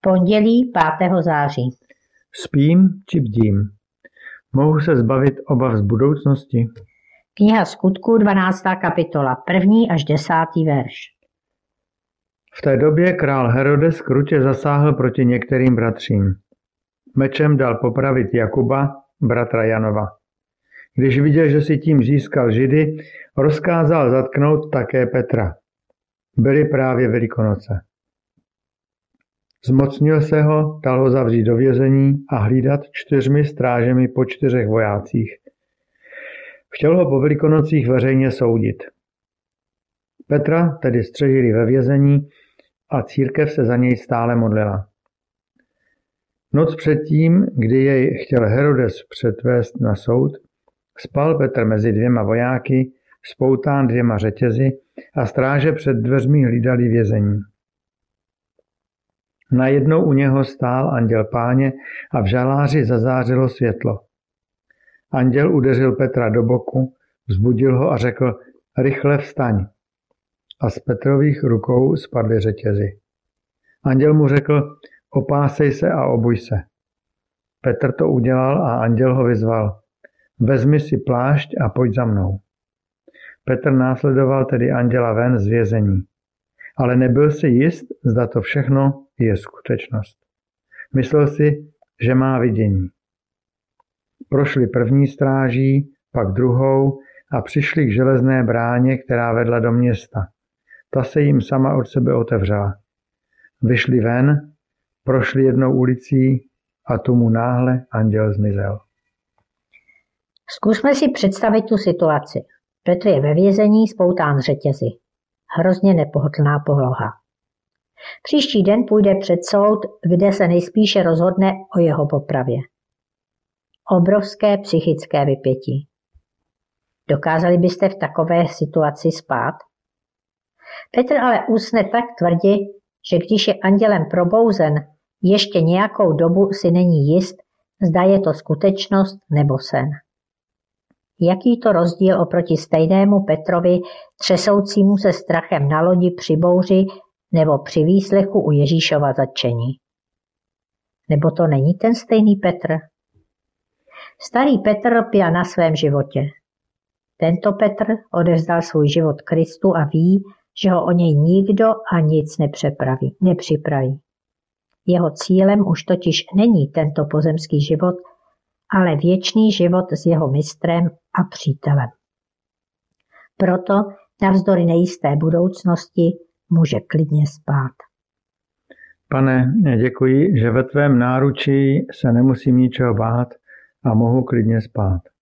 Pondělí 5. září. Spím či bdím? Mohu se zbavit obav z budoucnosti? Kniha Skutků 12. kapitola, 1. až 10. verš. V té době král Herodes krutě zasáhl proti některým bratřím. Mečem dal popravit Jakuba, bratra Janova. Když viděl, že si tím získal Židy, rozkázal zatknout také Petra. Byly právě Velikonoce. Zmocnil se ho, dal ho zavřít do vězení a hlídat 4 strážemi po 4 vojácích. Chtěl ho po Velikonocích veřejně soudit. Petra tedy střežili ve vězení a církev se za něj stále modlila. Noc předtím, kdy jej chtěl Herodes předvést na soud, spal Petr mezi 2 vojáky, spoután 2 řetězy a stráže před dveřmi hlídali vězení. Najednou u něho stál anděl Páně a v žaláři zazářilo světlo. Anděl udeřil Petra do boku, vzbudil ho a řekl: rychle vstaň. A z Petrových rukou spadly řetězy. Anděl mu řekl: opásej se a obuj se. Petr to udělal a anděl ho vyzval: vezmi si plášť a pojď za mnou. Petr následoval tedy anděla ven z vězení, ale nebyl si jist, zda to všechno je skutečnost. Myslel si, že má vidění. Prošli 1. stráží, pak 2. a přišli k železné bráně, která vedla do města. Ta se jim sama od sebe otevřela. Vyšli ven, prošli jednou ulicí a tu mu náhle anděl zmizel. Zkusme si představit tu situaci. Petr je ve vězení, spoután řetězy. Hrozně nepohodlná poloha. Příští den půjde před soud, kde se nejspíše rozhodne o jeho popravě. Obrovské psychické vypětí. Dokázali byste v takové situaci spát? Petr ale usne tak tvrdě, že když je andělem probouzen, ještě nějakou dobu si není jist, zda je to skutečnost nebo sen. Jaký to rozdíl oproti stejnému Petrovi, třesoucímu se strachem na lodi při bouři nebo při výslechu u Ježíšova zatčení? Nebo to není ten stejný Petr? Starý Petr lpěl na svém životě. Tento Petr odevzdal svůj život Kristu a ví, že ho o něj nikdo a nic nepřipraví. Jeho cílem už totiž není tento pozemský život, ale věčný život s jeho mistrem a přítelem. Proto navzdory nejisté budoucnosti může klidně spát. Pane, děkuji, že ve tvém náručí se nemusím ničeho bát a mohu klidně spát.